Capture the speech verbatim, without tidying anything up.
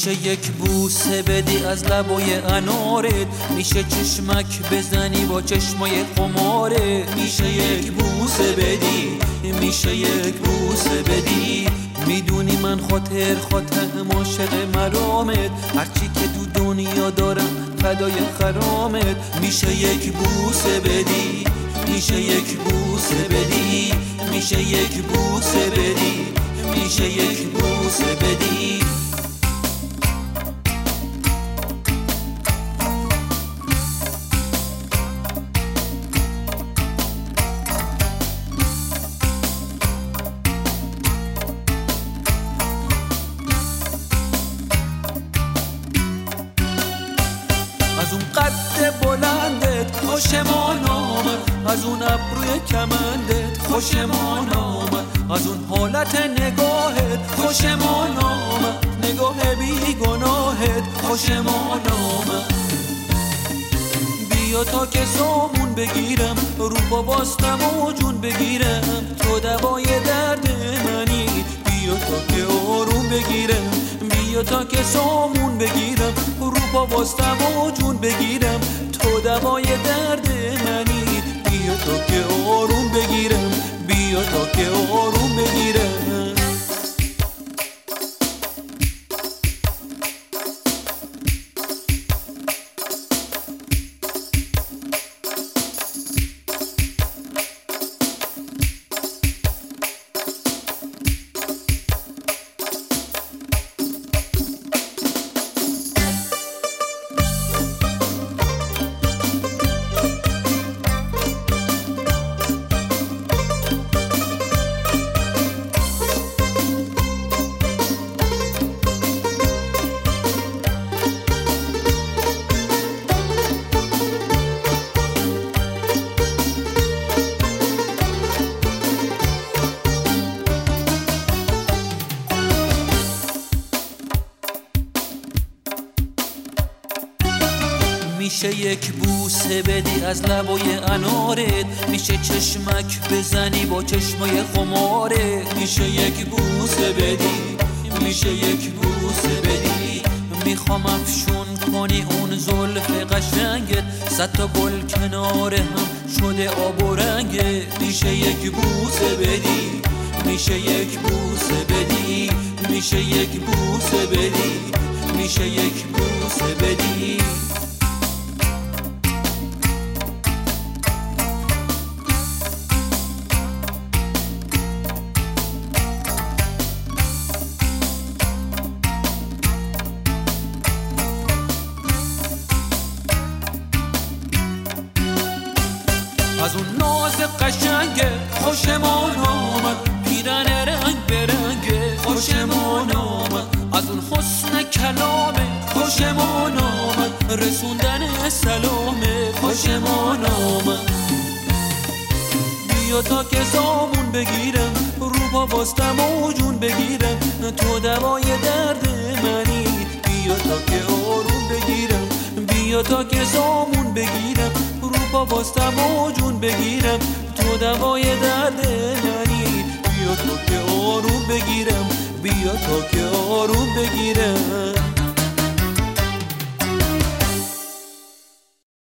میشه یک بوسه بدی از لبای انارت، میشه چشمک بزنی با چشمای خماره. میشه یک بوسه بدی، میشه یک بوسه بدی. میدونی من خاطر خاطرم عاشق مرامت، هرچی که تو دنیا دارم فدای خرامت. میشه یک بوسه بدی، میشه یک بوسه بدی. میشه یک بوسه بدی، میشه یک بوسه بدی. از اون قد بلندت خوشمان آمد، از اون ابروی کمندت خوشمان آمد، از اون حالت نگاهت خوشمان آمد، نگاه بی گناهت خوشمان آمد. بیا تا که سامون بگیرم، رو با باستم و جون بگیرم، تو دوای درد منی. بیا تا که آروم بگیرم، بیا تا که سامون بگیرم، رو با باستم و جون بگیرم، تو دوای درد منی. بیا تا که آروم بگیرم، بیا تا که آروم بگیرم. میشه یک بوسه بدی از لبای انارت، میشه چشمک بزنی با چشمای خمارت. میشه یک بوسه بدی، میشه یک بوسه بدی. میخوام افشون کنی اون زلف قشنگت، صد تا گل کنار هم شده آب و رنگت. میشه یک بوسه بدی، میشه یک بوسه بدی. میشه یک بوسه بدی، میشه یک بوسه بدی. از اون ناز قشنگه خوشمان آمد، پیرن رنگ برنگه خوشمان آمد، از اون حسن کلامه خوشمان آمد، رسوندن سلامه خوشمان آمد. بیا تا که زامون بگیرم، رو با باستم و جون بگیرم، تو دوای درد منی. بیا تا که آروم بگیرم، بیا تا که زامون بگیرم، رو با باستم و جون بگیرم، تو دوای درد منی. بیا تا که آروم بگیرم، بیا تا که آروم بگیرم.